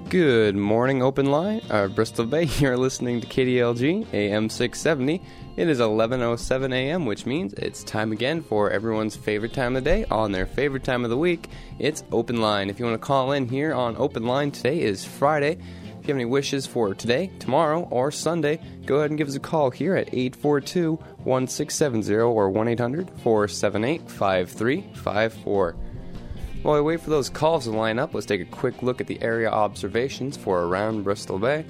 Good morning, Open Line, Bristol Bay. You're listening to KDLG, AM 670. It is 11:07 a.m., which means it's time again for everyone's favorite time of the day on their favorite time of the week. It's Open Line. If you want to call in here on Open Line, today is Friday. If you have any wishes for today, tomorrow, or Sunday, go ahead and give us a call here at 842-1670 or 1-800-478-5354. While we wait for those calls to line up, let's take a quick look at the area observations for around Bristol Bay.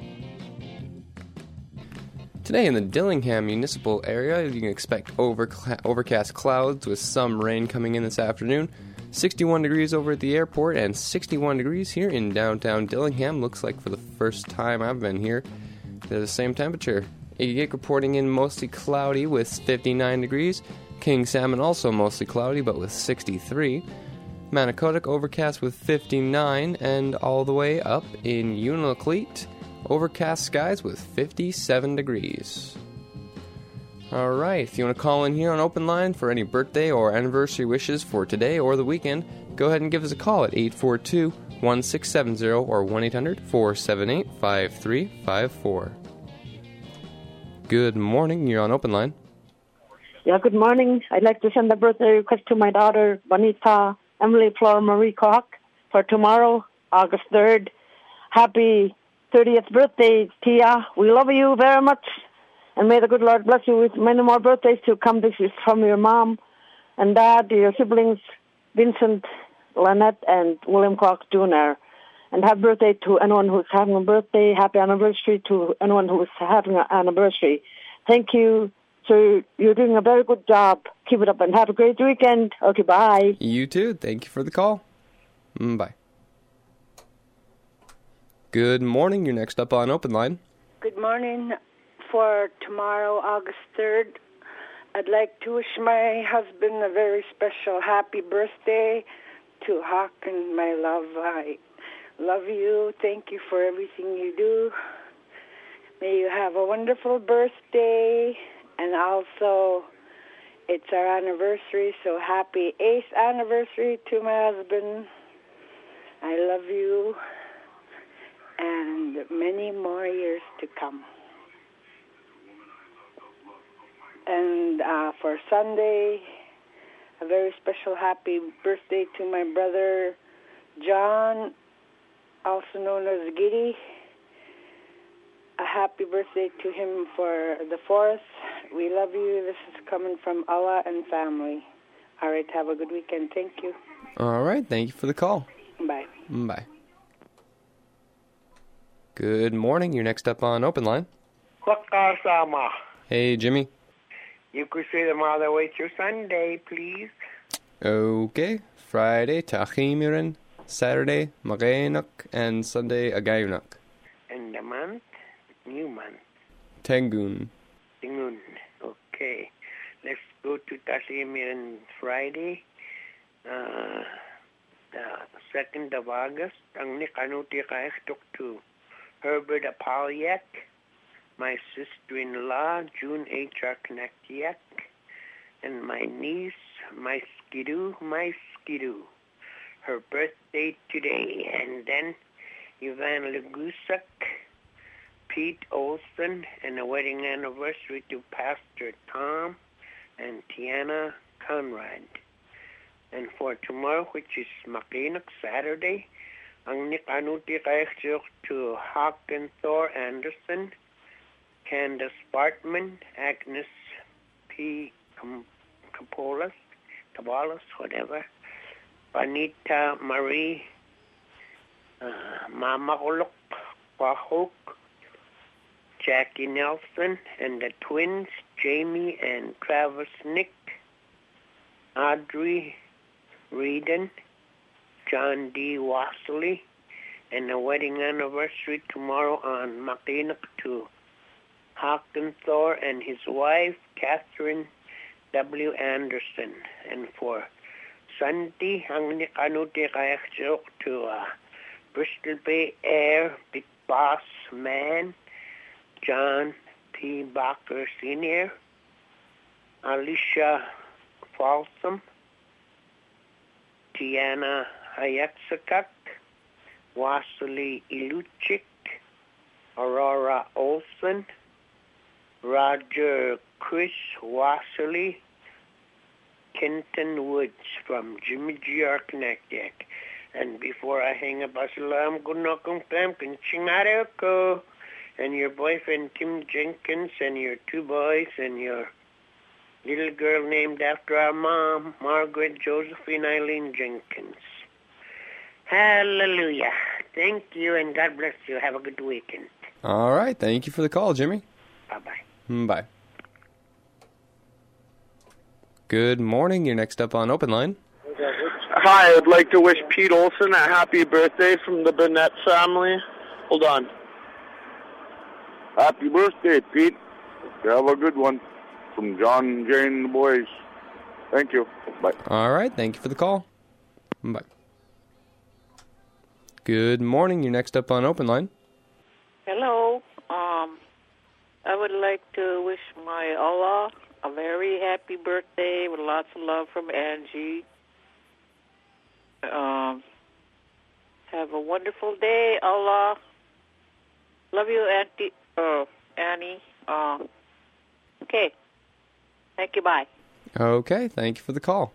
Today in the Dillingham municipal area, you can expect overcast clouds with some rain coming in this afternoon. 61 degrees over at the airport and 61 degrees here in downtown Dillingham. Looks like for the first time I've been here, they're the same temperature. Egegik reporting in mostly cloudy with 59 degrees. King Salmon also mostly cloudy but with 63. Manicodic overcast with 59, and all the way up in Unalakleet, overcast skies with 57 degrees. Alright, if you want to call in here on Open Line for any birthday or anniversary wishes for today or the weekend, go ahead and give us a call at 842-1670 or 1-800-478-5354. Good morning, you're on Open Line. Yeah, good morning. I'd like to send a birthday request to my daughter, Bonita Emily Flora Marie Koch, for tomorrow, August 3rd. Happy 30th birthday, Tia. We love you very much. And may the good Lord bless you with many more birthdays to come. This is from your mom and dad, your siblings, Vincent, Lynette, and William Koch Jr. And happy birthday to anyone who's having a birthday. Happy anniversary to anyone who's having an anniversary. Thank you. So you're doing a very good job. Keep it up and have a great weekend. Okay, bye. You too. Thank you for the call. Bye. Good morning. You're next up on Open Line. Good morning. For tomorrow, August 3rd, I'd like to wish my husband a very special happy birthday. To Hawk and my love. I love you. Thank you for everything you do. May you have a wonderful birthday. And also, it's our anniversary, so happy 8th anniversary to my husband. I love you, and many more years to come. And for Sunday, a very special happy birthday to my brother, John, also known as Giddy. A happy birthday to him for the 4th. We love you. This is coming from Allah and family. All right, have a good weekend. Thank you. All right, thank you for the call. Bye. Bye. Good morning. You're next up on Open Line. Wakasama. Hey, Jimmy. You could say them all the way through Sunday, please. Okay. Friday, Tachimiran. Saturday, Magenuk. And Sunday, Agayunak. And the month? New month. Tengun. Tingun. Okay. Let's go to Tachimiran Friday. The 2nd of August. Ang nikanuti kaektok to Herbert Apolyak. My sister-in-law, June H.R. Knaktiak, and my niece, my skidoo. Her birthday today. And then Ivan Legusak, Pete Olson, and a wedding anniversary to Pastor Tom and Tiana Conrad. And for tomorrow, which is Makinak Saturday, ang nikanuti kaektok to Hawken Thor Anderson, Candace Bartman, Agnes P. Cabolas, whatever, Bonita Marie, Mama Olok, Wahok, Jackie Nelson, and the twins, Jamie and Travis Nick, Audrey Reedon, John D. Wassley, and the wedding anniversary tomorrow on Makinak to Hawken Thor and his wife, Catherine W. Anderson. And for Sunday, ang nikanuti kaektok to Bristol Bay Air Big Boss Man, John P. Bacher Sr., Alicia Folsom, Tiana Hayatsakak, Wasily Iluchik, Aurora Olson, Roger Chris Wasily, Kenton Woods from Jimmy G. Arkanakiak. And before I hang up, Assalamu alaikum, Chingareko, and your boyfriend Tim Jenkins, and your two boys, and your little girl named after our mom, Margaret Josephine Eileen Jenkins. Hallelujah. Thank you, and God bless you. Have a good weekend. All right. Thank you for the call, Jimmy. Bye-bye. Bye. Good morning. You're next up on Open Line. Hi, I'd like to wish Pete Olson a happy birthday from the Burnett family. Hold on. Happy birthday, Pete. You have a good one. From John, Jane, and the boys. Thank you. Bye. All right. Thank you for the call. Bye. Good morning. You're next up on Open Line. Hello. I would like to wish my Allah a very happy birthday with lots of love from Angie. Have a wonderful day, Allah. Love you, Annie. Okay. Thank you. Bye. Okay. Thank you for the call.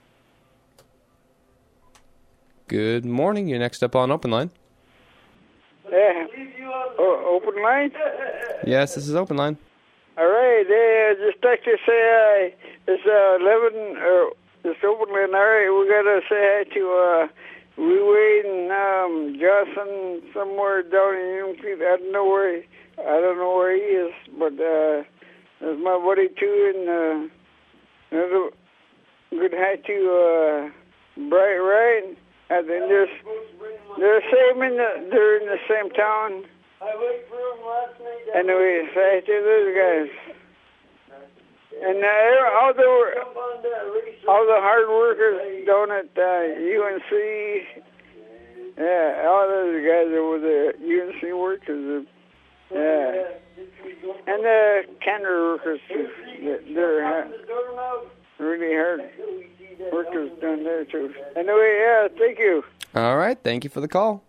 Good morning. You're next up on Open Line. Yeah. Open line? Yes, this is Open Line. All right. Just like to say it's 11, it's open line. All right. We got to say hi to Wee and Johnson somewhere down in Unity. I don't know where he is, but there's my buddy too, and another good hi to Bright Ryan. I think they're in the same town. I waited for him last night. Anyway, say to those guys. And all the hard workers down at UNC, yeah, all those guys over there, UNC workers, yeah, and the Canada workers too. They're really hard workers down there too. Anyway, yeah, thank you. All right. Thank you for the call.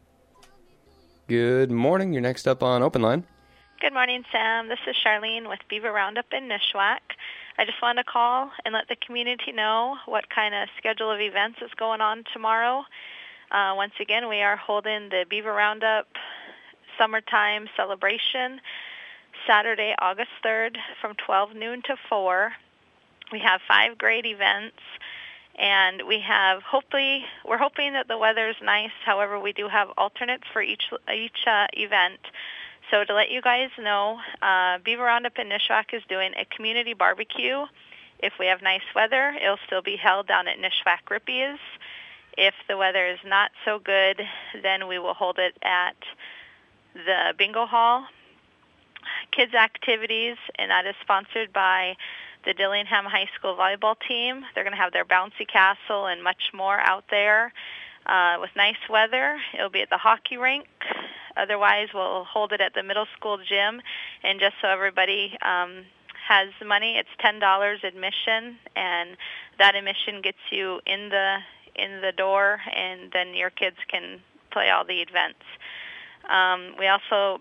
Good morning. You're next up on Open Line. Good morning, Sam. This is Charlene with Beaver Roundup in Nishwack. I just wanted to call and let the community know what kind of schedule of events is going on tomorrow. Once again, we are holding the Beaver Roundup Summertime Celebration Saturday, August 3rd from 12 noon to 4. We have 5 great events, and we're hoping that the weather is nice. However, we do have alternates for each event. So to let you guys know, Beaver Roundup in Nishwack is doing a community barbecue. If we have nice weather, it'll still be held down at Nishwack Rippies. If the weather is not so good, then we will hold it at the bingo hall. Kids activities, and that is sponsored by the Dillingham High School volleyball team. They're going to have their bouncy castle and much more out there. With nice weather, it'll be at the hockey rink. Otherwise, we'll hold it at the middle school gym. And just so everybody has money, it's $10 admission, and that admission gets you in the door, and then your kids can play all the events. We also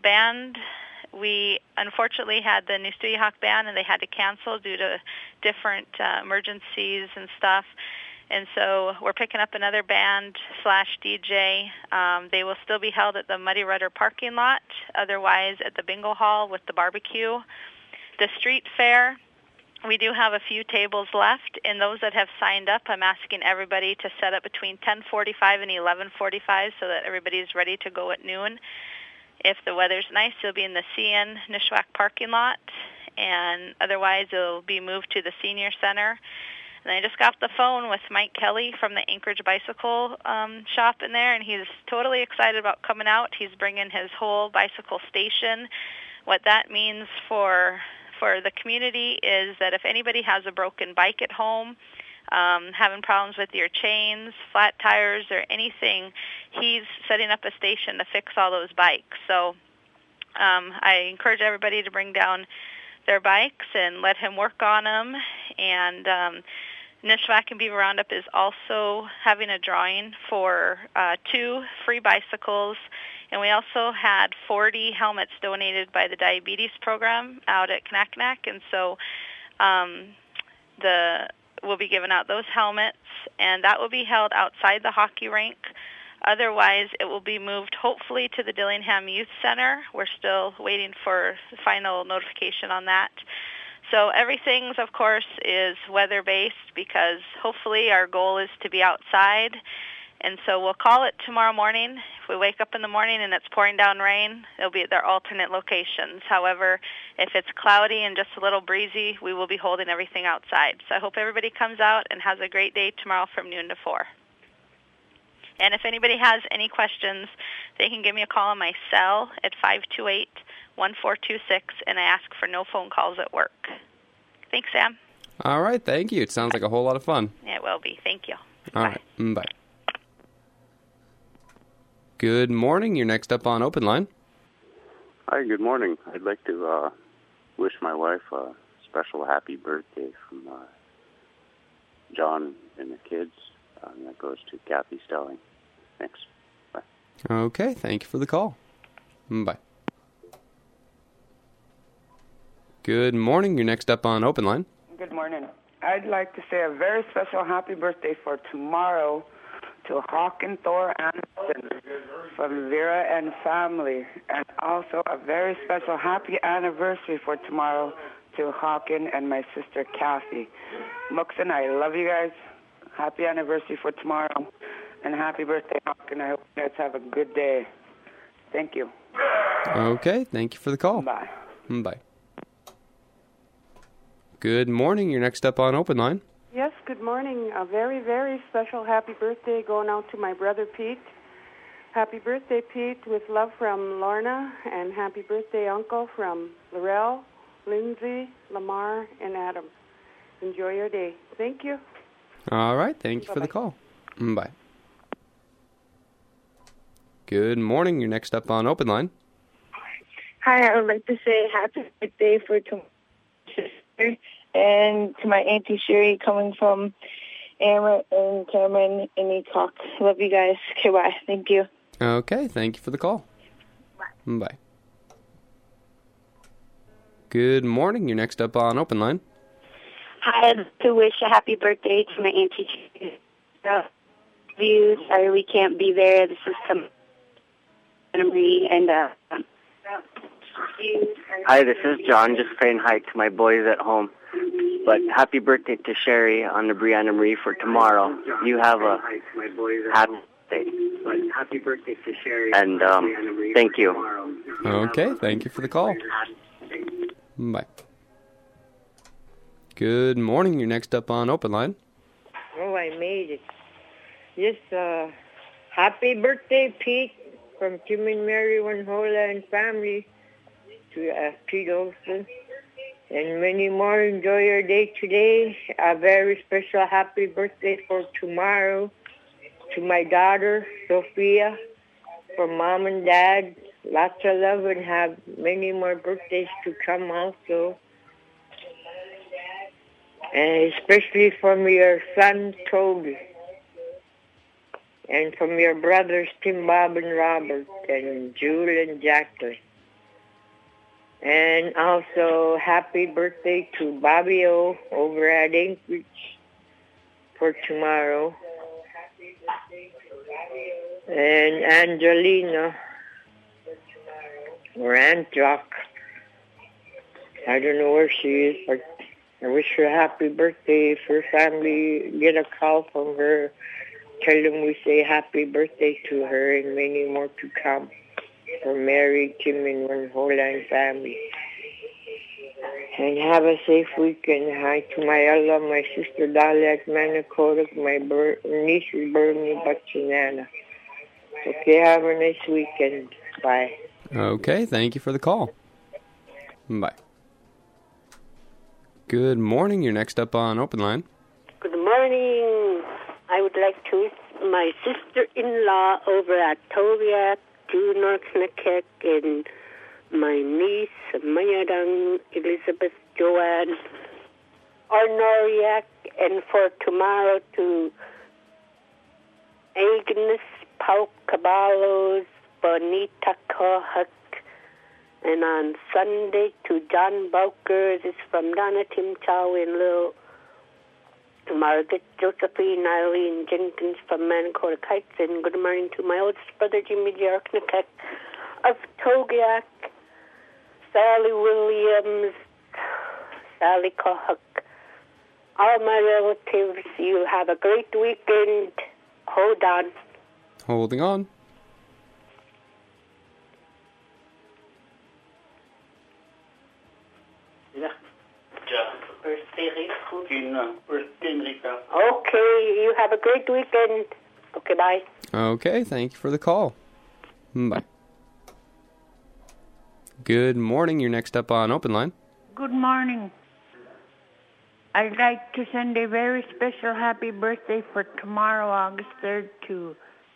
we unfortunately had the New Studio Hawk band, and they had to cancel due to different emergencies and stuff. And so we're picking up another band/DJ. They will still be held at the Muddy Rudder parking lot, otherwise at the bingo hall with the barbecue. The street fair, we do have a few tables left, and those that have signed up, I'm asking everybody to set up between 10:45 and 11:45 so that everybody's ready to go at noon. If the weather's nice, it'll be in the CN Nishwack parking lot, and otherwise it'll be moved to the Senior Center. And I just got off the phone with Mike Kelly from the Anchorage Bicycle shop in there, and he's totally excited about coming out. He's bringing his whole bicycle station. What that means for the community is that if anybody has a broken bike at home, having problems with your chains, flat tires, or anything, he's setting up a station to fix all those bikes. So I encourage everybody to bring down their bikes and let him work on them. And Nishwack and Beaver Roundup is also having a drawing for 2 free bicycles, and we also had 40 helmets donated by the diabetes program out at Kanakanak, and so we'll be giving out those helmets, and that will be held outside the hockey rink. Otherwise, it will be moved hopefully to the Dillingham Youth Center. We're still waiting for final notification on that. So everything, of course, is weather-based because hopefully our goal is to be outside. And so we'll call it tomorrow morning. If we wake up in the morning and it's pouring down rain, it'll be at their alternate locations. However, if it's cloudy and just a little breezy, we will be holding everything outside. So I hope everybody comes out and has a great day tomorrow from noon to 4. And if anybody has any questions, they can give me a call on my cell at 528-1426, and I ask for no phone calls at work. Thanks, Sam. All right, thank you. It sounds like a whole lot of fun. It will be. Thank you. All right, bye. Good morning. You're next up on Open Line. Hi, good morning. I'd like to wish my wife a special happy birthday from John and the kids. That goes to Kathy Stelling. Thanks. Bye. Okay, thank you for the call. Bye. Good morning. You're next up on Open Line. Good morning. I'd like to say a very special happy birthday for tomorrow to Hawk and Thor Anderson from Vera and family, and also a very special happy anniversary for tomorrow to Hawken and my sister Kathy. Muxon, I love you guys. Happy anniversary for tomorrow, and happy birthday, Hawken. I hope you guys have a good day. Thank you. Okay, thank you for the call. Bye. Bye. Good morning. You're next up on Open Line. Yes, good morning. A very, very special happy birthday going out to my brother Pete. Happy birthday, Pete, with love from Lorna, and happy birthday, Uncle, from Laurel, Lindsay, Lamar, and Adam. Enjoy your day. Thank you. All right, thank you for the call. Bye. Good morning. You're next up on Open Line. Hi, I would like to say happy birthday for my sister and to my Auntie Sherry coming from Amber and Cameron and Ecock. Love you guys. Okay, bye. Thank you. Okay, thank you for the call. Bye. Good morning. You're next up on Open Line. Hi, I'd like to wish a happy birthday to my Auntie Sherry. Sorry we can't be there. This is Marie and Hi, this is John. Just saying hi to my boys at home. But happy birthday to Sherry on the Brianna Marie for tomorrow. You have a happy birthday. Happy birthday to Sherry. And thank you. Okay, thank you for the call. Bye. Good morning. You're next up on Open Line. Oh, I made it. Yes, happy birthday, Pete, from Tim and Mary Wanhola and family to Pete Olson. And many more. Enjoy your day today. A very special happy birthday for tomorrow to my daughter, Sophia, from Mom and Dad. Lots of love and have many more birthdays to come also. And especially from your son, Toby. And from your brothers, Tim, Bob, and Robert, and Jule and Jacqueline. And also, happy birthday to Bobby O over at Anchorage for tomorrow. And Angelina, or Aunt Jock. I don't know where she is, but I wish her a happy birthday. If her family get a call from her, tell them we say happy birthday to her and many more to come. For Mary, Tim, and Wanhola and family. And have a safe weekend. Hi to my Ella, my sister Dolly at Manicotic, my nieces Bernie, Butch, and Anna. Okay, have a nice weekend. Bye. Okay, thank you for the call. Bye. Good morning. You're next up on Open Line. Good morning. I would like to wish my sister-in-law over at Tobiac, to North Nakek, and my niece, Mayadang, Elizabeth Joanne, Arnoriak, And for tomorrow to Agnes Paucabalos, Bonita Kohak. And on Sunday to John Bowker. This is from Donna Tim Chow in Little Margaret Josephine Eileen Jenkins from Manakota Heights. And good morning to my oldest brother Jimmy Jarknikek of Togiak, Sally Williams, Sally Kohak, all my relatives. You have a great weekend. Hold on. Holding on. Okay, you have a great weekend. Okay, bye. Okay, thank you for the call. Bye. Good morning. You're next up on Open Line. Good morning. I'd like to send a very special happy birthday for tomorrow, August 3rd, to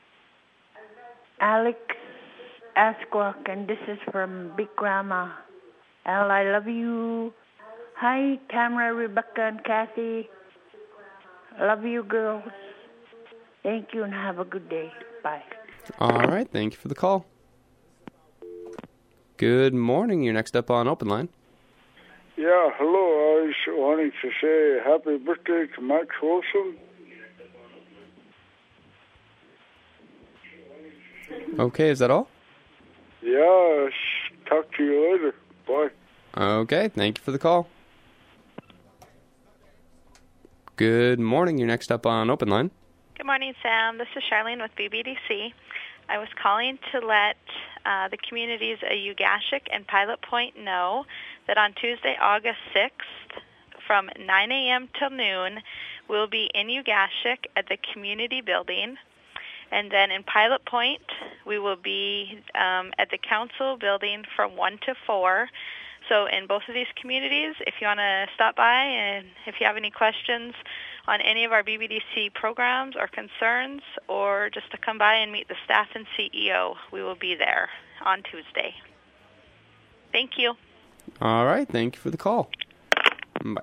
Alex Asquak, and this is from Big Grandma. Al, I love you. Hi, Tamara, Rebecca, and Kathy. Love you, girls. Thank you, and have a good day. Bye. All right, thank you for the call. Good morning. You're next up on Open Line. Yeah, hello. I was wanting to say happy birthday to Max Wilson. Okay, is that all? Yeah, talk to you later. Bye. Okay, thank you for the call. Good morning. You're next up on Open Line. Good morning, Sam. This is Charlene with BBDC. I was calling to let the communities of Ugashik and Pilot Point know that on Tuesday, August 6th, from 9 a.m. till noon, we'll be in Ugashik at the community building. And then in Pilot Point, we will be at the council building from 1 to 4. So in both of these communities, if you want to stop by and if you have any questions on any of our BBDC programs or concerns, or just to come by and meet the staff and CEO, we will be there on Tuesday. Thank you. All right, thank you for the call. Bye.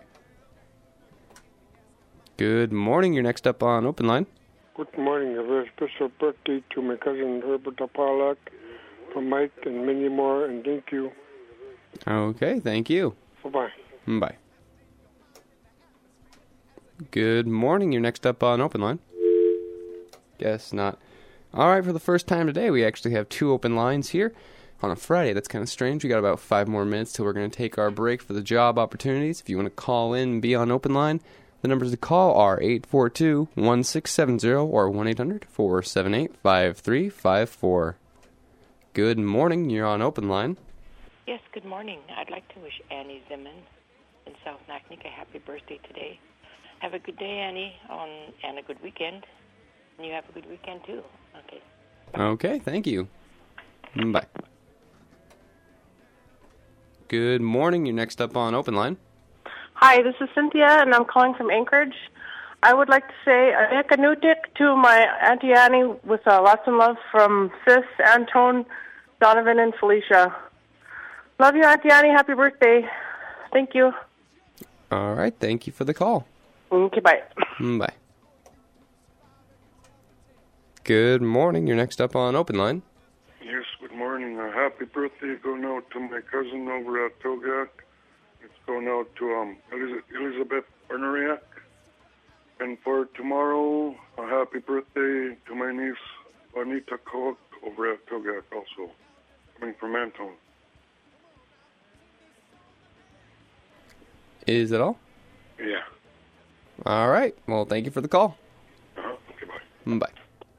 Good morning. You're next up on Open Line. Good morning. A very special birthday to my cousin Herbert Apalak, from Mike and many more, and thank you. Okay, thank you. Bye-bye. Bye. Good morning. You're next up on Open Line. Guess not. All right, for the first time today, we actually have 2 open lines here on a Friday. That's kind of strange. We got about 5 more minutes till we're going to take our break for the job opportunities. If you want to call in and be on Open Line, the numbers to call are 842-1670 or 1-800-478-5354. Good morning. You're on Open Line. Yes, good morning. I'd like to wish Annie Zimmern in South Naknek a happy birthday today. Have a good day, Annie, and a good weekend. And you have a good weekend, too. Okay. Okay, thank you. Bye. Good morning. You're next up on Open Line. Hi, this is Cynthia, and I'm calling from Anchorage. I would like to say a Ekanutik to my Auntie Annie with lots of love from Sis, Antone, Donovan, and Felicia. Love you, Auntie Annie. Happy birthday. Thank you. All right, thank you for the call. Okay, bye. Bye. Good morning. You're next up on Open Line. Yes, good morning. A happy birthday going out to my cousin over at Togak. It's going out to Elizabeth Bernariak. And for tomorrow, a happy birthday to my niece, Juanita Koch, over at Togak also, coming from Antone. Is it all? Yeah. All right. Well, thank you for the call. Okay, bye. Bye.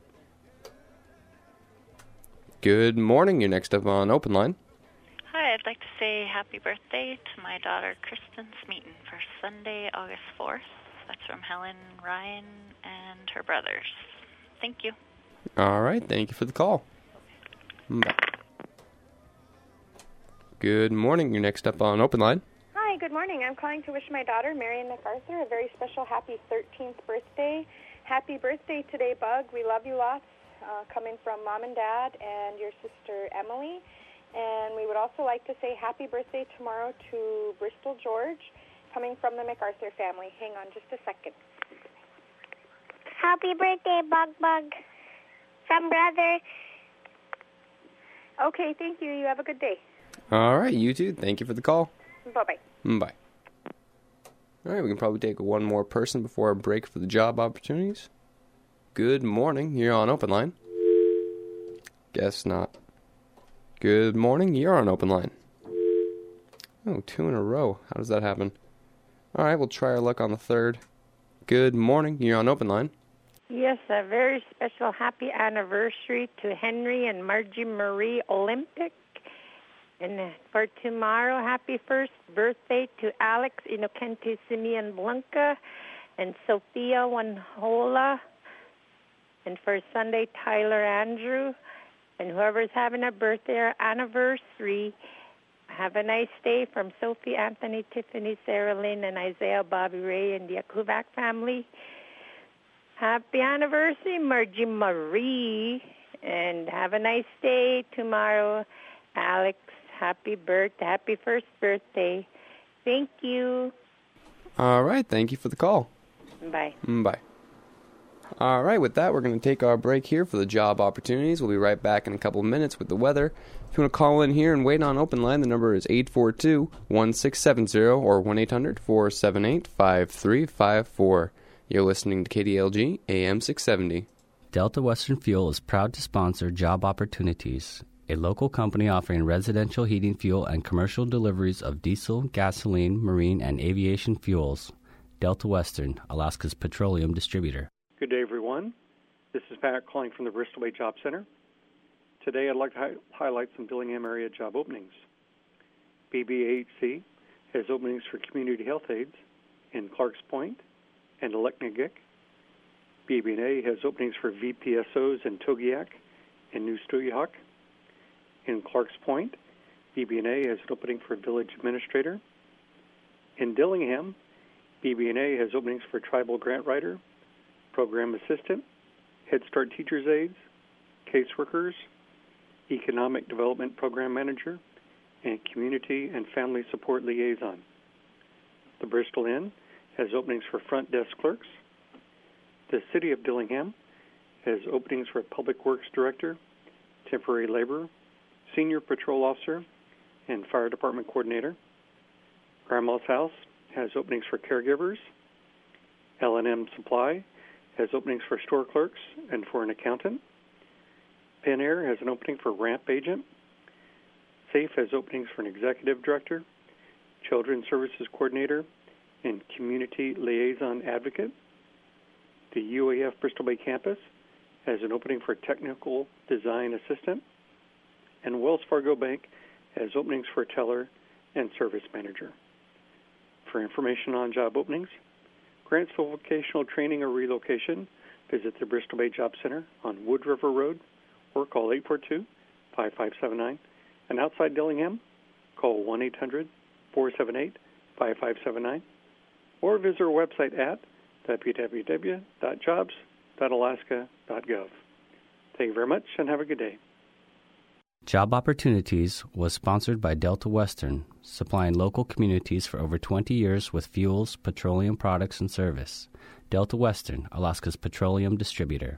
Good morning. You're next up on Open Line. Hi, I'd like to say happy birthday to my daughter Kristen Smeaton for Sunday, August 4th. That's from Helen, Ryan, and her brothers. Thank you. All right. Thank you for the call. Bye. Good morning. You're next up on Open Line. Hi, good morning. I'm calling to wish my daughter, Marion MacArthur, a very special happy 13th birthday. Happy birthday today, Bug. We love you lots. Coming from Mom and Dad and your sister, Emily. And we would also like to say happy birthday tomorrow to Bristol George, coming from the MacArthur family. Hang on just a second. Happy birthday, Bug. From brother. Okay, thank you. You have a good day. All right, you too. Thank you for the call. Bye-bye. Bye. All right, we can probably take one more person before our break for the job opportunities. Good morning. You're on Open Line. Guess not. Good morning. You're on Open Line. Oh, 2 in a row. How does that happen? All right, we'll try our luck on the third. Good morning. You're on Open Line. Yes, a very special happy anniversary to Henry and Margie Marie Olympic. And for tomorrow, happy first birthday to Alex Inocente Simeon Blanca and Sophia Wanhola. And for Sunday, Tyler Andrew. And whoever's having a birthday or anniversary, have a nice day from Sophie, Anthony, Tiffany, Sarah Lynn, and Isaiah, Bobby Ray, and the Akuvac family. Happy anniversary, Margie Marie. And have a nice day tomorrow, Alex. Happy first birthday. Thank you. All right, thank you for the call. Bye. Bye. All right, with that, we're going to take our break here for the job opportunities. We'll be right back in a couple of minutes with the weather. If you want to call in here and wait on Open Line, the number is 842-1670 or 1-800-478-5354. You're listening to KDLG AM 670. Delta Western Fuel is proud to sponsor Job Opportunities, a local company offering residential heating fuel and commercial deliveries of diesel, gasoline, marine, and aviation fuels. Delta Western, Alaska's petroleum distributor. Good day, everyone. This is Pat calling from the Bristol Bay Job Center. Today, I'd like to highlight some Dillingham area job openings. BBAHC has openings for community health aides in Clarks Point and Aleknagik. BB&A has openings for VPSOs in Togiak and New Stuyahok. In Clarks Point, BB&A has an opening for village administrator. In Dillingham, BB&A has openings for tribal grant writer, program assistant, Head Start teacher's aides, caseworkers, economic development program manager, and community and family support liaison. The Bristol Inn has openings for front desk clerks. The City of Dillingham has openings for public works director, temporary labor, senior patrol officer, and fire department coordinator. Grandma's House has openings for caregivers. L&M Supply has openings for store clerks and for an accountant. Penn Air has an opening for ramp agent. SAFE has openings for an executive director, children's services coordinator, and community liaison advocate. The UAF Bristol Bay campus has an opening for technical design assistant. And Wells Fargo Bank has openings for teller and service manager. For information on job openings, grants for vocational training or relocation, visit the Bristol Bay Job Center on Wood River Road or call 842-5579. And outside Dillingham, call 1-800-478-5579 or visit our website at www.jobs.alaska.gov. Thank you very much and have a good day. Job Opportunities was sponsored by Delta Western, supplying local communities for over 20 years with fuels, petroleum products, and service. Delta Western, Alaska's petroleum distributor.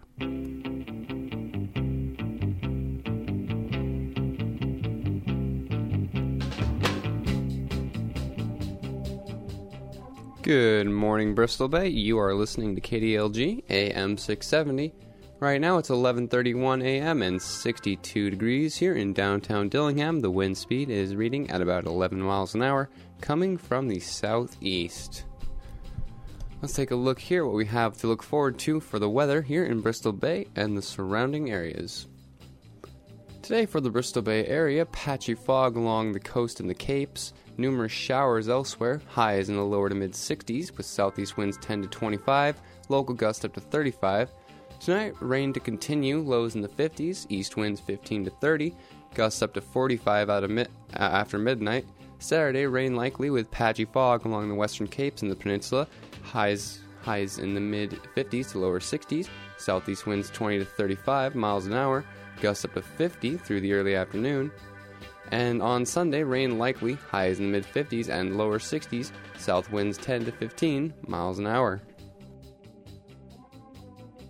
Good morning, Bristol Bay. You are listening to KDLG AM 670. Right now it's 11:31 a.m. and 62 degrees here in downtown Dillingham. The wind speed is reading at about 11 miles an hour, coming from the southeast. Let's take a look here what we have to look forward to for the weather here in Bristol Bay and the surrounding areas. Today for the Bristol Bay area, patchy fog along the coast and the Capes, numerous showers elsewhere, highs in the lower to mid-60s with southeast winds 10 to 25, local gusts up to 35. Tonight, rain to continue, lows in the 50s, east winds 15 to 30, gusts up to 45 after midnight. Saturday, rain likely with patchy fog along the western Capes and the peninsula, highs in the mid-50s to lower 60s, southeast winds 20 to 35 miles an hour, gusts up to 50 through the early afternoon. And on Sunday, rain likely, highs in the mid-50s and lower 60s, south winds 10 to 15 miles an hour.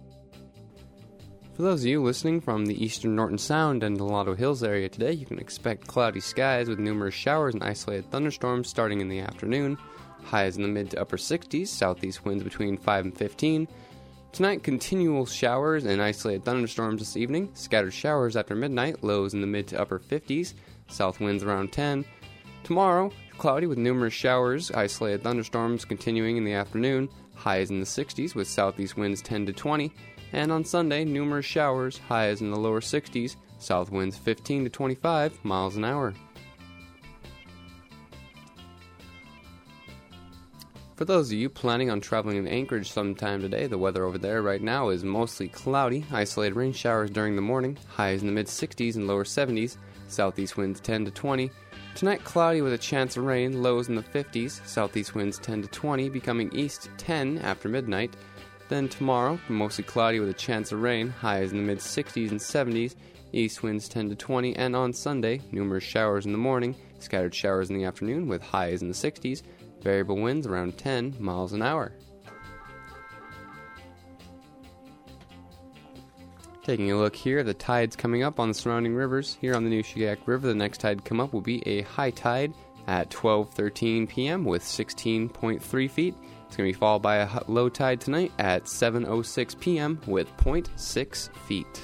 For those of you listening from the eastern Norton Sound and Delgado Hills area today, you can expect cloudy skies with numerous showers and isolated thunderstorms starting in the afternoon. Highs in the mid to upper 60s, southeast winds between 5 and 15. Tonight, continual showers and isolated thunderstorms this evening. Scattered showers after midnight, lows in the mid to upper 50s, south winds around 10. Tomorrow, cloudy with numerous showers, isolated thunderstorms continuing in the afternoon. Highs in the 60s with southeast winds 10 to 20. And on Sunday, numerous showers, highs in the lower 60s, south winds 15 to 25 miles an hour. For those of you planning on traveling in Anchorage sometime today, the weather over there right now is mostly cloudy, isolated rain showers during the morning, highs in the mid-60s and lower 70s, southeast winds 10 to 20. Tonight, cloudy with a chance of rain, lows in the 50s, southeast winds 10 to 20, becoming east 10 after midnight. Then tomorrow, mostly cloudy with a chance of rain, highs in the mid-60s and 70s, east winds 10 to 20, and on Sunday, numerous showers in the morning, scattered showers in the afternoon with highs in the 60s, variable winds around 10 miles an hour. Taking a look here, the tides coming up on the surrounding rivers. Here on the Nushagak River, the next tide to come up will be a high tide at 12:13 p.m. with 16.3 feet. It's going to be followed by a low tide tonight at 7:06 p.m. with 0.6 feet.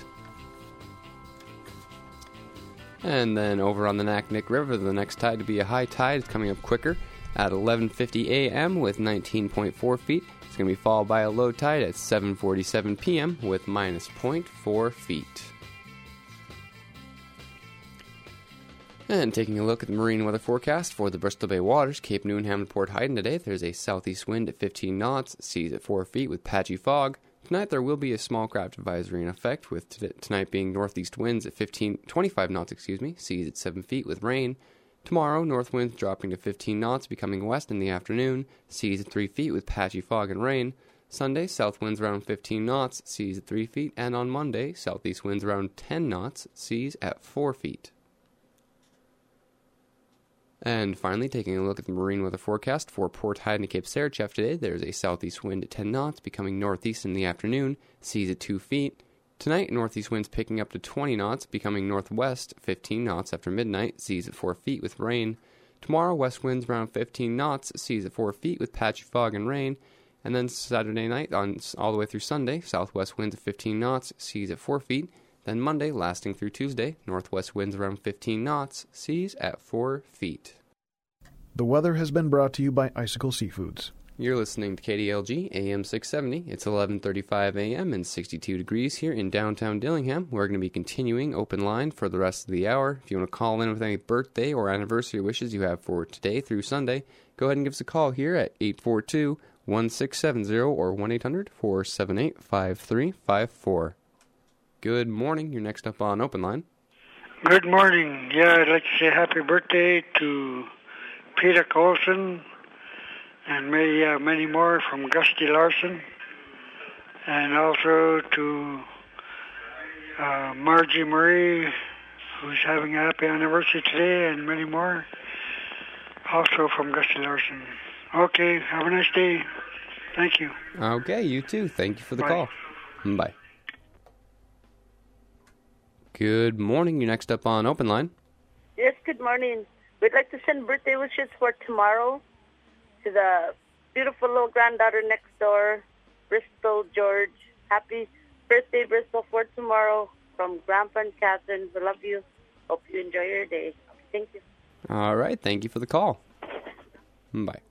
And then over on the Naknek River, the next tide to be a high tide is coming up quicker at 11:50 a.m. with 19.4 feet. It's going to be followed by a low tide at 7:47 p.m. with minus 0.4 feet. And taking a look at the marine weather forecast for the Bristol Bay waters, Cape Newnham and Port Heighton today, there's a southeast wind at 15 knots, seas at 4 feet with patchy fog. Tonight there will be a small craft advisory in effect, with tonight being northeast winds at 25 knots, seas at 7 feet with rain. Tomorrow, north winds dropping to 15 knots, becoming west in the afternoon, seas at 3 feet with patchy fog and rain. Sunday, south winds around 15 knots, seas at 3 feet, and on Monday, southeast winds around 10 knots, seas at 4 feet. And finally, taking a look at the marine weather forecast for Port Heighton and Cape Saratchev today, there's a southeast wind at 10 knots, becoming northeast in the afternoon, seas at 2 feet. Tonight, northeast winds picking up to 20 knots, becoming northwest 15 knots after midnight, seas at 4 feet with rain. Tomorrow, west winds around 15 knots, seas at 4 feet with patchy fog and rain. And then Saturday night, all the way through Sunday, southwest winds at 15 knots, seas at 4 feet. Then Monday, lasting through Tuesday, northwest winds around 15 knots, seas at 4 feet. The weather has been brought to you by Icicle Seafoods. You're listening to KDLG AM 670. It's 11:35 a.m. and 62 degrees here in downtown Dillingham. We're going to be continuing open line for the rest of the hour. If you want to call in with any birthday or anniversary wishes you have for today through Sunday, go ahead and give us a call here at 842-1670 or 1-800-478-5354. Good morning. You're next up on Open Line. Good morning. Yeah, I'd like to say happy birthday to Peter Colson, and many more from Gusty Larson, and also to Margie Marie, who's having a happy anniversary today, and many more, also from Gusty Larson. Okay, have a nice day. Thank you. Okay, you too. Thank you for the call. Bye. Good morning. You're next up on Open Line. Yes, good morning. We'd like to send birthday wishes for tomorrow to the beautiful little granddaughter next door, Bristol George. Happy birthday, Bristol, for tomorrow from Grandpa and Catherine. We love you. Hope you enjoy your day. Thank you. All right. Thank you for the call. Bye.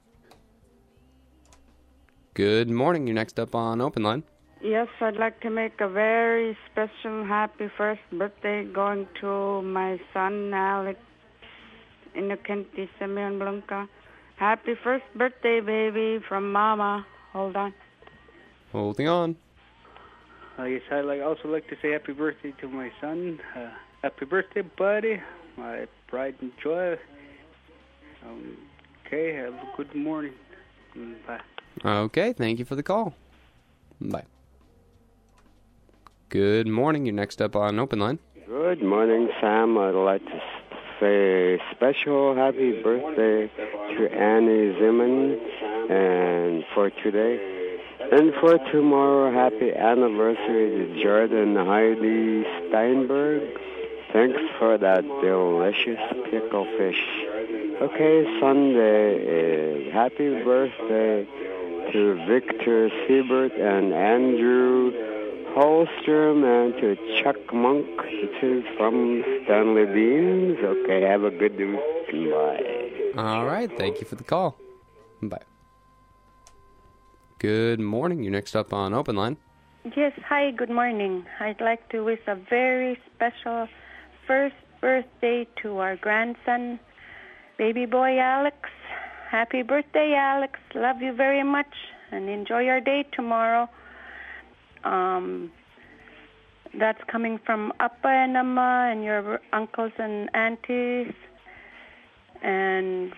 Good morning. You're next up on Open Line. Yes, I'd like to make a very special happy first birthday going to my son, Alex Inocenti Simeon Blanca. Happy first birthday, baby, from Mama. Hold on. Holding on. Yes, I'd also like to say happy birthday to my son. Happy birthday, buddy. My pride and joy. Okay, have a good morning. Bye. Okay, thank you for the call. Bye. Good morning. You're next up on Open Line. Good morning, Sam. I'd like to say a special happy birthday to Annie Zimmons, and for today, And for tomorrow, happy anniversary to Jordan Heidi Steinberg. Thanks for that delicious pickle fish. Okay, Sunday is happy birthday to Victor Siebert and Andrew Holstrom and to Chuck Monk. This is from Stanley Beans. Okay, have a good week. Bye. All right, thank you for the call. Bye. Good morning. You're next up on Open Line. Yes, hi, good morning. I'd like to wish a very special first birthday to our grandson, baby boy Alex. Happy birthday, Alex. Love you very much and enjoy your day tomorrow. That's coming from Appa and Amma and your uncles and aunties. And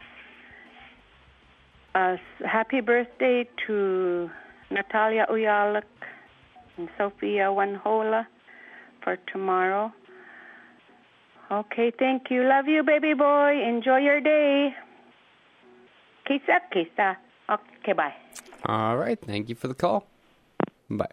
happy birthday to Natalia Uyalak and Sophia Wanhola for tomorrow. Okay, thank you. Love you, baby boy. Enjoy your day. Kisa. Okay, bye. All right, thank you for the call. Bye.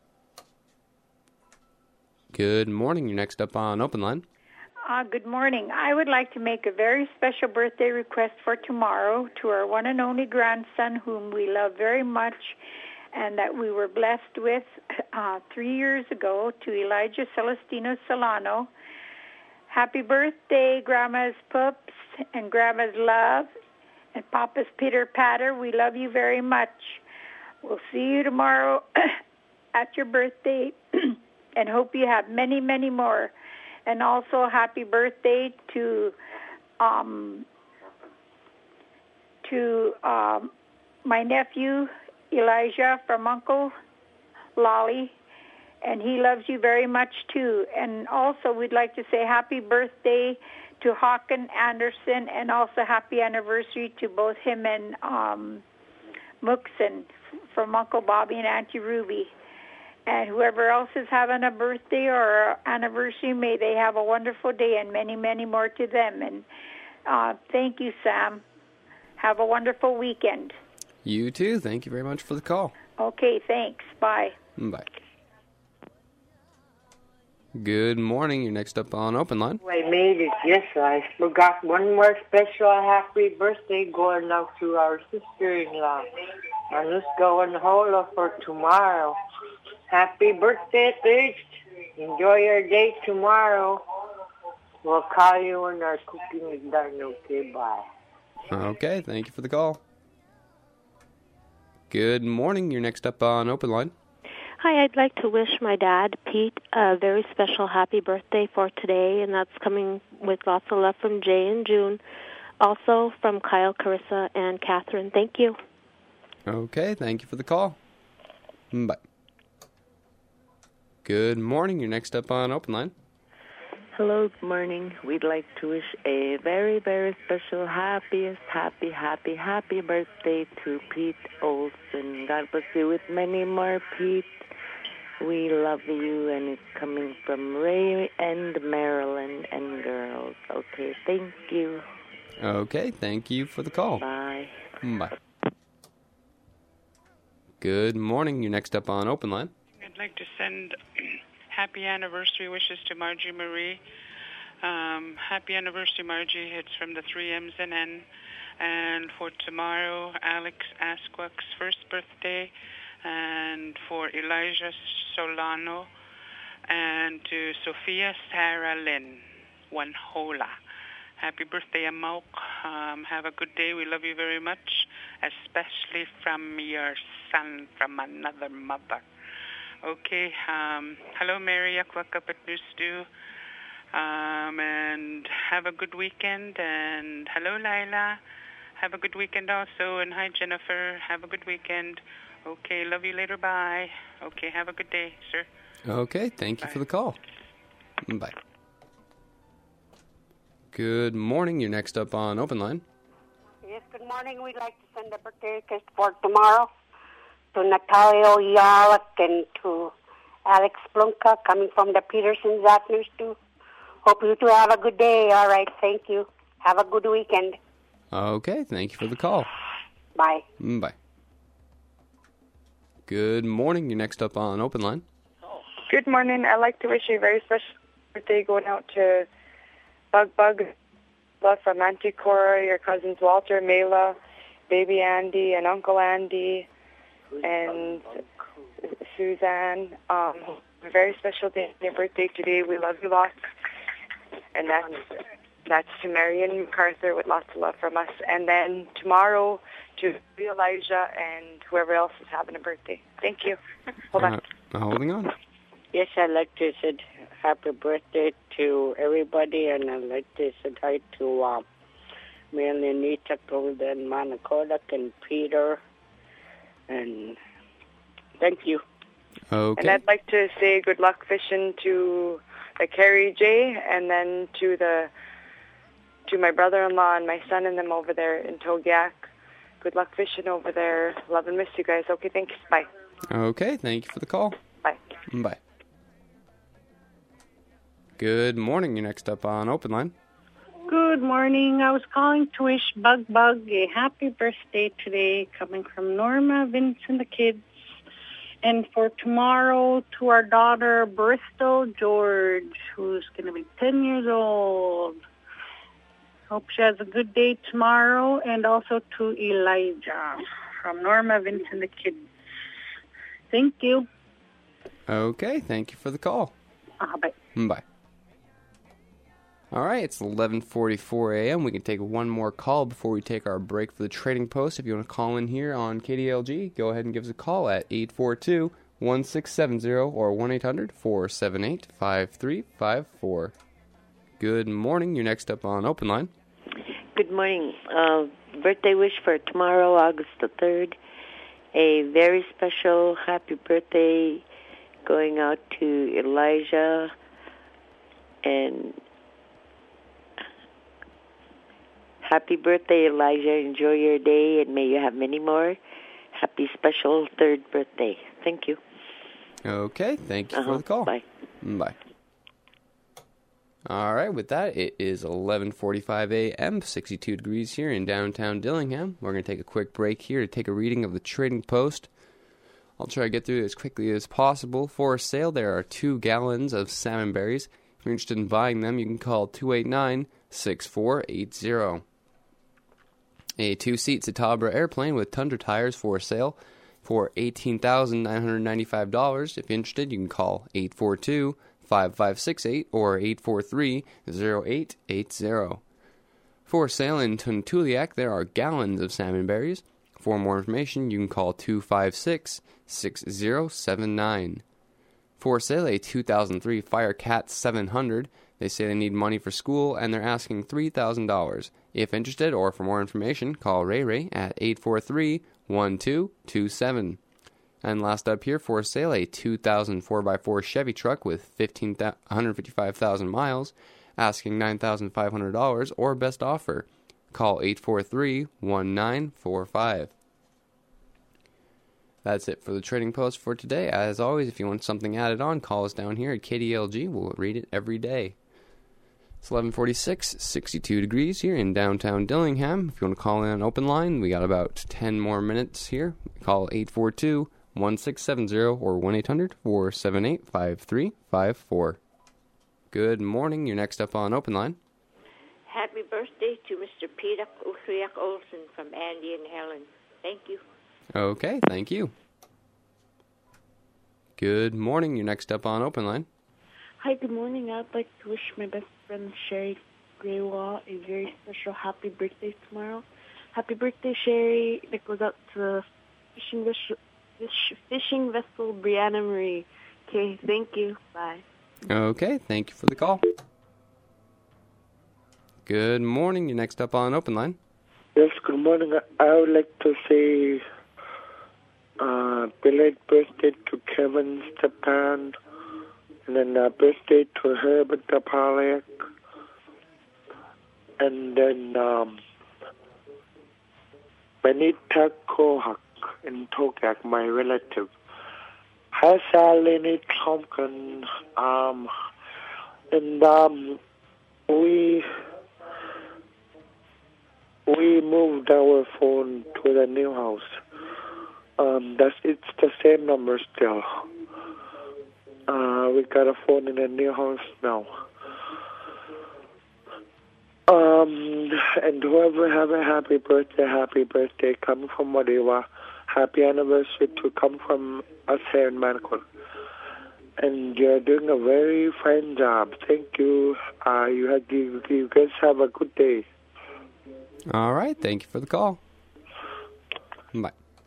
Good morning. You're next up on Open Line. Good morning. I would like to make a very special birthday request for tomorrow to our one and only grandson, whom we love very much, and that we were blessed with 3 years ago, to Elijah Celestino Solano. Happy birthday, Grandma's Pups and Grandma's Love and Papa's Pitter Patter. We love you very much. We'll see you tomorrow at your birthday and hope you have many, many more. And also happy birthday to my nephew Elijah from Uncle Lolly, and he loves you very much too. And also we'd like to say happy birthday to Håkan Anderson, and also happy anniversary to both him and Muxen from Uncle Bobby and Auntie Ruby. And whoever else is having a birthday or anniversary, may they have a wonderful day and many, many more to them. And thank you, Sam. Have a wonderful weekend. You too. Thank you very much for the call. Okay, thanks. Bye. Bye. Good morning. You're next up on Open Line. I made it. Yes, I forgot one more special happy birthday going out to our sister-in-law, Anuska Wanhola, for tomorrow. Happy birthday, Paige. Enjoy your day tomorrow. We'll call you when our cooking is done. Okay, bye. Okay, thank you for the call. Good morning. You're next up on Open Line. Hi, I'd like to wish my dad, Pete, a very special happy birthday for today, and that's coming with lots of love from Jay and June. Also from Kyle, Carissa, and Catherine. Thank you. Okay, thank you for the call. Bye. Good morning. You're next up on Open Line. Hello, good morning. We'd like to wish a very, very special happy birthday to Pete Olson. God bless you with many more, Pete. We love you, and it's coming from Ray and Marilyn and girls. Okay, thank you. Okay, thank you for the call. Bye. Bye. Good morning. You're next up on Open Line. I'd like to send happy anniversary wishes to Margie Marie. Happy anniversary, Margie. It's from the 3Ms and N. And for tomorrow, Alex Asquak's first birthday. And for Elijah Solano. And to Sophia Sarah Lynn Wanhola. Happy birthday, Amauk. Have a good day. We love you very much. Especially from your son from another mother. Okay, hello Mary Akwaka Patnustu, and have a good weekend, and hello Lila, have a good weekend also, and hi Jennifer, have a good weekend. Okay, love you later, bye. Okay, have a good day, sir. Okay, thank you for the call. Bye. Good morning, you're next up on Open Line. Yes, good morning. We'd like to send a birthday kiss for tomorrow to Natalia Yalak and to Alex Plunka, coming from the Petersons Atners too. Hope you two have a good day. All right, thank you. Have a good weekend. Okay, thank you for the call. Bye. Bye. Good morning. You're next up on Open Line. Good morning. I'd like to wish you a very special birthday going out to Bug, love from Auntie Cora, your cousins Walter, Mela, baby Andy, and Uncle Andy, and Suzanne. A very special day on your birthday today. We love you lots. And that's to Marion MacArthur with lots of love from us. And then tomorrow to Elijah and whoever else is having a birthday. Thank you. Hold on. Holding on. Yes, I'd like to say happy birthday to everybody, and I'd like to say hi to Melanita Golden, Manakodak, and Peter, and thank you. Okay. And I'd like to say good luck fishing to Carrie J, and then to my brother-in-law and my son and them over there in Togiak. Good luck fishing over there. Love and miss you guys. Okay, thanks. Bye. Okay, thank you for the call. Bye. Bye. Good morning. You're next up on Open Line. Good morning. I was calling to wish Bug a happy birthday today, coming from Norma, Vince, and the kids. And for tomorrow, to our daughter, Bristol George, who's going to be 10 years old. Hope she has a good day tomorrow. And also to Elijah from Norma, Vince, and the kids. Thank you. Okay, thank you for the call. Bye. Bye. All right, it's 11:44 a.m. We can take one more call before we take our break for the trading post. If you want to call in here on KDLG, go ahead and give us a call at 842-1670 or 1-800-478-5354. Good morning. You're next up on Open Line. Good morning. Birthday wish for tomorrow, August the 3rd. A very special happy birthday going out to Elijah and happy birthday, Elijah. Enjoy your day, and may you have many more. Happy special 3rd birthday. Thank you. Okay, thank you for the call. Bye. Bye. All right, with that, it is 11:45 a.m., 62 degrees here in downtown Dillingham. We're going to take a quick break here to take a reading of the Trading Post. I'll try to get through it as quickly as possible. For sale, there are 2 gallons of salmon berries. If you're interested in buying them, you can call 289-6480. A 2-seat Citabra airplane with Tundra tires for sale for $18,995. If you're interested, you can call 842-5568 or 843-0880. For sale in Tuntuliak, there are gallons of salmon berries. For more information, you can call 256-6079. For sale, a 2003 Firecat 700. They say they need money for school, and they're asking $3,000. If interested, or for more information, call Ray Ray at 843-1227. And last up here, for sale, a 2000 4x4 Chevy truck with 155,000 miles, asking $9,500, or best offer. Call 843-1945. That's it for the Trading Post for today. As always, if you want something added on, call us down here at KDLG. We'll read it every day. It's 11:46, 62 degrees here in downtown Dillingham. If you want to call in an open line, we got about 10 more minutes here. Call 842-1670 or 1-800-478-5354. Good morning. You're next up on Open Line. Happy birthday to Mr. Peter Uthriak Olsen from Andy and Helen. Thank you. Okay, thank you. Good morning. You're next up on Open Line. Hi, good morning. I'd like to wish my best friend Sherry Graywa a very special happy birthday tomorrow. Happy birthday, Sherry. That goes out to the fishing vessel Brianna Marie. Okay, thank you. Bye. Okay, thank you for the call. Good morning. You're next up on Open Line. Yes, good morning. I would like to say belated birthday to Kevin Stepan, and then birthday to Herbert Tapalek, and then Benita Kohak in Tokak, my relative. Hi, Salini Tompkins. We moved our phone to the new house. It's the same number still. We got a phone in a new house now. And whoever have a happy birthday, coming from Wadiwa. Happy anniversary to come from us here in Manakul. And you're doing a very fine job. Thank you. You guys have a good day. All right. Thank you for the call. Bye.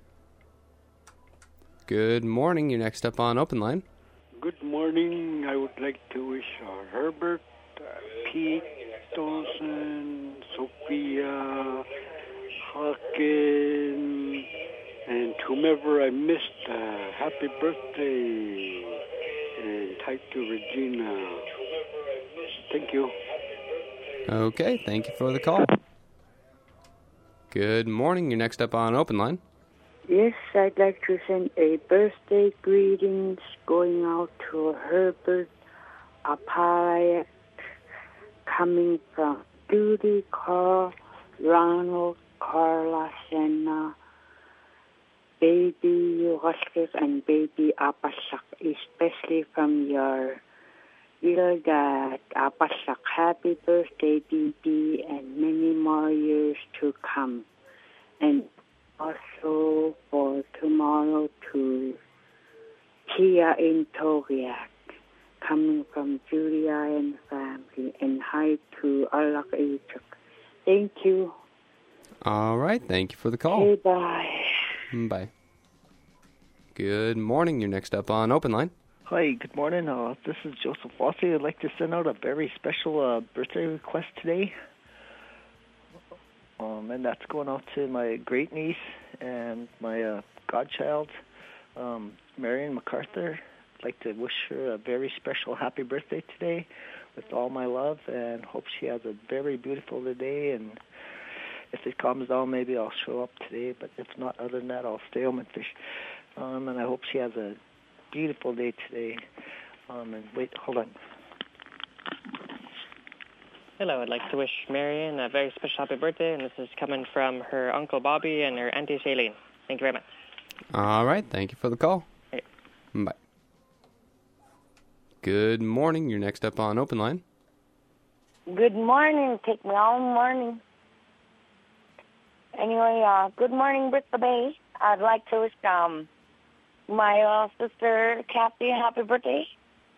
Good morning. You're next up on Open Line. Good morning. I would like to wish Herbert, Pete, Dawson, Sophia, Hawkins, and whomever I missed, happy birthday. And type to Regina. Thank you. Okay. Thank you for the call. Good morning. You're next up on Open Line. Yes, I'd like to send a birthday greetings going out to Herbert Apaya, coming from Judy, Carl, Ronald, Carla, Senna, baby Yugoslev, and baby Apasak, especially from your little dad, Apasak. Happy birthday, BB, and many more years to come. And also for tomorrow to Tia in Toriak, coming from Julia and family, and hi to Alak Ichuk. Thank you. All right. Thank you for the call. Okay, bye. Bye. Good morning. You're next up on Open Line. Hi, good morning. This is Joseph Fossey. I'd like to send out a very special birthday request today. And that's going out to my great niece and my godchild, Marion MacArthur. I'd like to wish her a very special happy birthday today with all my love, and hope she has a very beautiful day. And if it calms down, maybe I'll show up today, but if not, other than that, I'll stay home and fish. And I hope she has a beautiful day today. And wait, hold on. Hello, I'd like to wish Marion a very special happy birthday, and this is coming from her Uncle Bobby and her Auntie Shailene. Thank you very much. All right, thank you for the call. Hey. Bye. Good morning, you're next up on Open Line. Good morning, take me all morning. Anyway, good morning, Britta Bay. I'd like to wish my sister Kathy a happy birthday.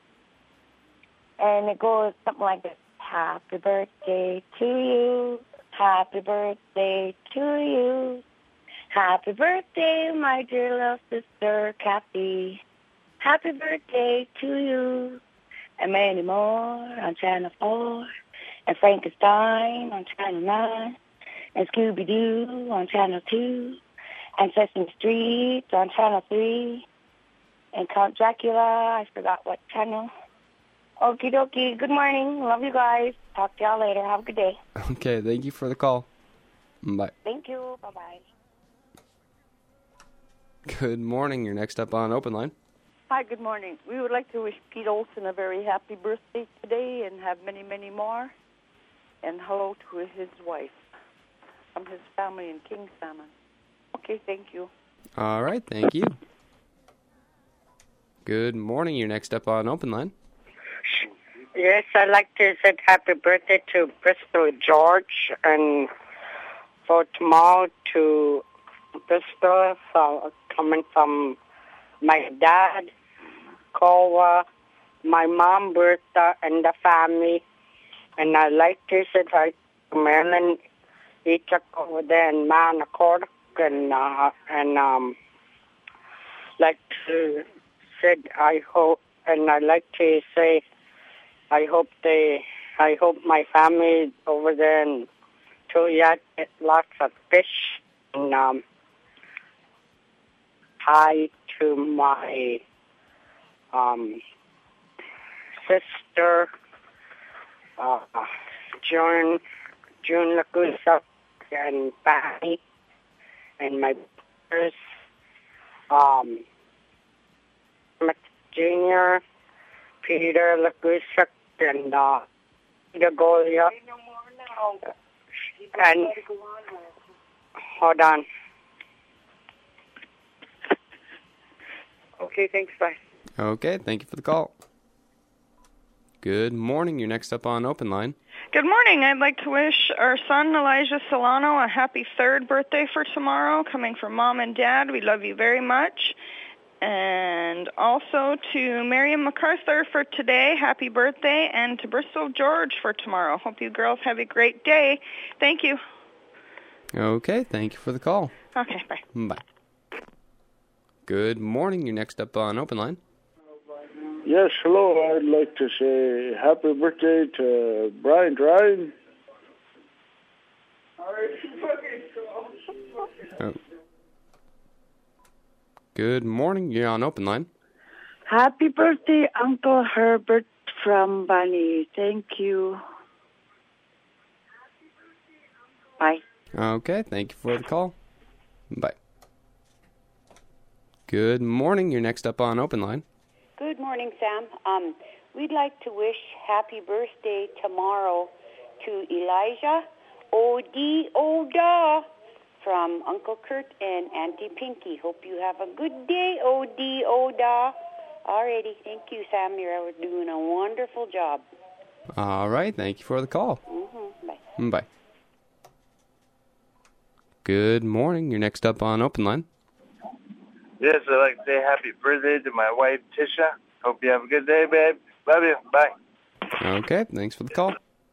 And it goes something like this. Happy birthday to you. Happy birthday to you. Happy birthday, my dear little sister Kathy. Happy birthday to you. And many more on Channel 4. And Frankenstein on Channel 9. And Scooby-Doo on Channel 2. And Sesame Street on Channel 3. And Count Dracula, I forgot what channel. Okie dokie. Good morning. Love you guys. Talk to y'all later. Have a good day. Okay, thank you for the call. Bye. Thank you. Bye-bye. Good morning. You're next up on Open Line. Hi, good morning. We would like to wish Pete Olson a very happy birthday today and have many, many more. And hello to his wife from his family in King Salmon. Okay, thank you. All right, thank you. Good morning. You're next up on Open Line. Yes, I'd like to say happy birthday to Bristol George, and for tomorrow to Bristol, coming from my dad, Kowa, my mom, Bertha, and the family. And I'd like to say hi to Marilyn Ichak over there in Manacor, and like to say I hope, and I'd like to say I hope my family over there in Tuyat get lots of fish. And hi to my sister, June Lagusa and Patty, and my brothers, Junior, Peter Lagusa, and Peter Golia. And hold on. Okay, thanks. Bye. Okay, thank you for the call. Good morning. You're next up on Open Line. Good morning. I'd like to wish our son, Elijah Solano, a happy 3rd birthday for tomorrow, coming from Mom and Dad. We love you very much. And also to Miriam MacArthur for today, happy birthday, and to Bristol George for tomorrow. Hope you girls have a great day. Thank you. Okay, thank you for the call. Okay, bye. Bye. Good morning. You're next up on Open Line. Yes, hello. I'd like to say happy birthday to Brian Ryan. Oh. Good morning. You're on Open Line. Happy birthday, Uncle Herbert from Bunny. Thank you. Bye. Okay, thank you for the call. Bye. Good morning. You're next up on Open Line. Good morning, Sam. We'd like to wish happy birthday tomorrow to Elijah Oda from Uncle Kurt and Auntie Pinky. Hope you have a good day, Oda. Alrighty, thank you, Sam. You're doing a wonderful job. All right, thank you for the call. Bye. Bye. Good morning. You're next up on Open Line. Yes, I'd like to say happy birthday to my wife, Tisha. Hope you have a good day, babe. Love you. Bye. Okay, thanks for the call.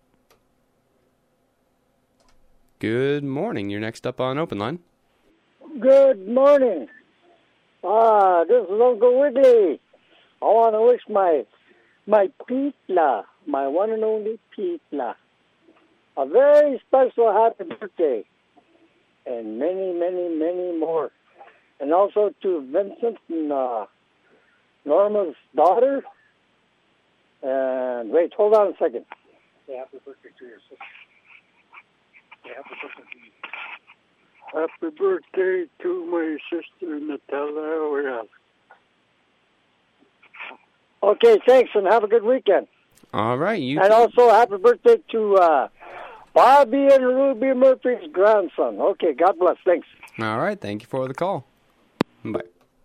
Good morning. You're next up on Open Line. Good morning. This is Uncle Wiggly. I want to wish my Peetla, my one and only Peetla, a very special happy birthday. And many, many, many more. And also to Vincent and Norma's daughter. And wait, hold on a second. Say happy birthday to your sister. Say happy birthday to you. Happy birthday to my sister Natalia. Okay, thanks, and have a good weekend. All right, you. And also, happy birthday to Bobby and Ruby Murphy's grandson. Okay, God bless. Thanks. All right, thank you for the call. Bye.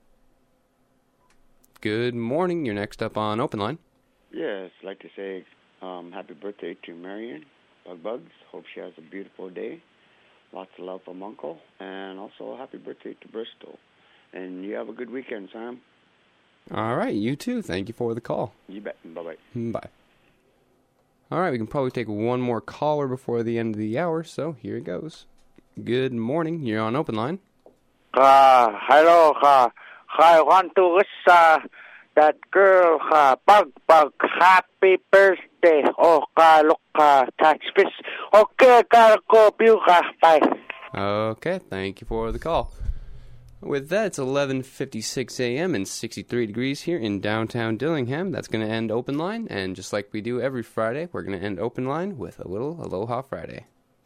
Good morning. You're next up on Open Line. Yes, I'd like to say happy birthday to Marion Bugs. Hope she has a beautiful day. Lots of love from Uncle. And also happy birthday to Bristol. And you have a good weekend, Sam. All right, you too. Thank you for the call. You bet. Bye-bye. Bye. All right, we can probably take one more caller before the end of the hour, so here it goes. Good morning. You're on Open Line. Hello. I want to wish that girl, Bug, happy birthday. Oh, look, catch fish. Okay, gotta go, bye. Okay, thank you for the call. With that, it's 11:56 a.m. and 63 degrees here in downtown Dillingham. That's going to end Open Line, and just like we do every Friday, we're going to end Open Line with a little Aloha Friday.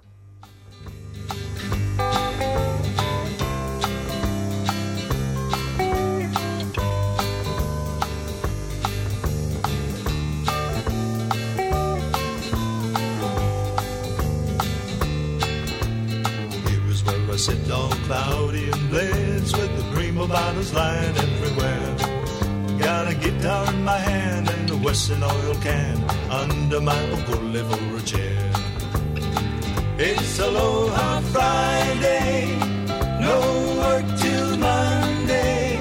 I sit all cloudy and blends with the green bottles lying everywhere. Got a guitar in my hand and a Western oil can under my ukole for a chair. It's Aloha Friday, no work till Monday.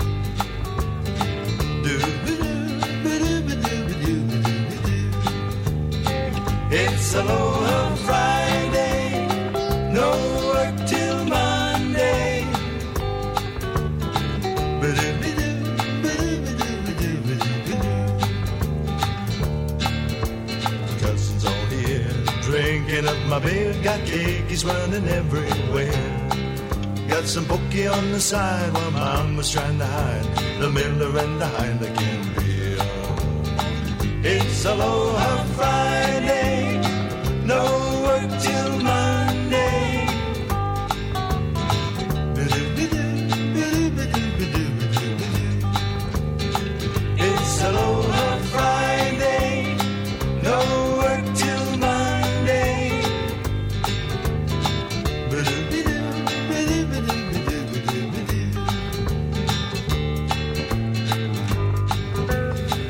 It's Aloha Friday, no work till Monday. Cousins all here, drinking up my beer. Got cakes running everywhere. Got some pokey on the side while Mom was trying to hide the Miller and the Heineken beer. It's Aloha Friday, no work till Monday. It's Aloha Friday, no work till Monday.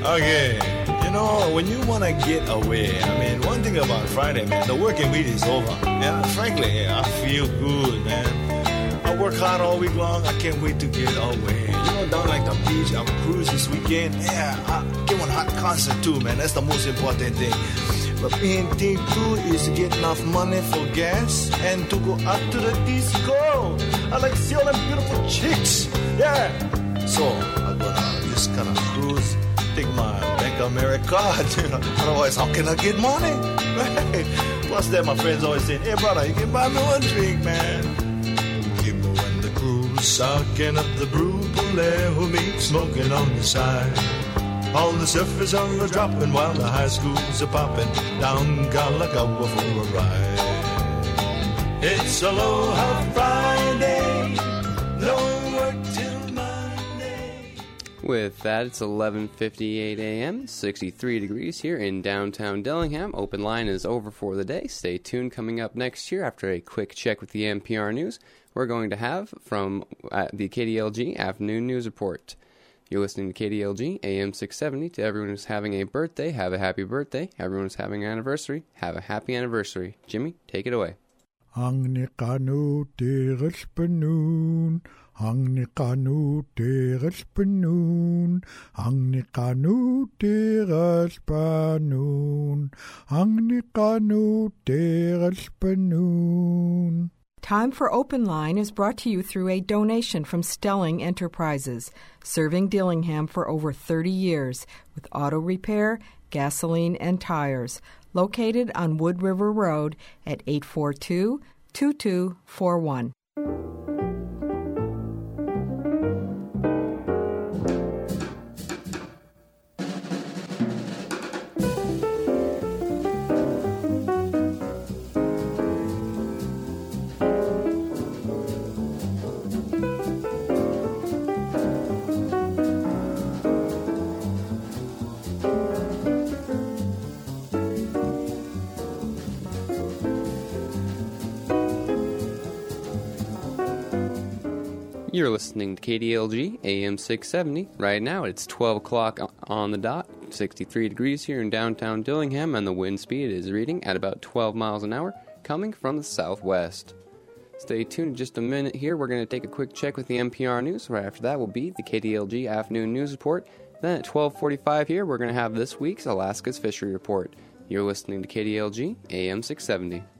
Okay, you know, when you want to get away, I mean, one thing about Friday, man, the working week is over. And frankly, I feel good, man. I work hard all week long. I can't wait to get away. You know, down like the beach, I'm cruising this weekend. Yeah, I get one hot concert too, man. That's the most important thing. But main thing too is to get enough money for gas and to go out to the disco. I like to see all them beautiful chicks. Yeah. So I'm gonna just kind of cruise, take my Bank of America card. You know, otherwise, how can I get money? Right? Plus, then my friends always saying, "Hey, brother, you can buy me one drink, man." You know, when the crew's sucking up the brew, who meet smoking on the side. All the surfers are dropping while the high schools are popping down Kalagawa for a ride. It's Aloha Friday, no work till Monday. With that, it's 11:58 a.m., 63 degrees here in downtown Dillingham. Open line is over for the day. Stay tuned. Coming up next year, after a quick check with the NPR News, we're going to have from the KDLG Afternoon News Report. You're listening to KDLG, AM 670. To everyone who's having a birthday, have a happy birthday. Everyone who's having an anniversary, have a happy anniversary. Jimmy, take it away. Ang nikanu teres penun, ang nikanu teres penun, ang nikanu teres penun, ang nikanu teres penun. Time for Open Line is brought to you through a donation from Stelling Enterprises, serving Dillingham for over 30 years with auto repair, gasoline, and tires. Located on Wood River Road at 842-2241. You're listening to KDLG, AM 670. Right now, it's 12 o'clock on the dot, 63 degrees here in downtown Dillingham, and the wind speed is reading at about 12 miles an hour, coming from the southwest. Stay tuned in just a minute here. We're going to take a quick check with the NPR News. Right after that will be the KDLG Afternoon News Report. Then at 12:45 here, we're going to have this week's Alaska's Fishery Report. You're listening to KDLG, AM 670.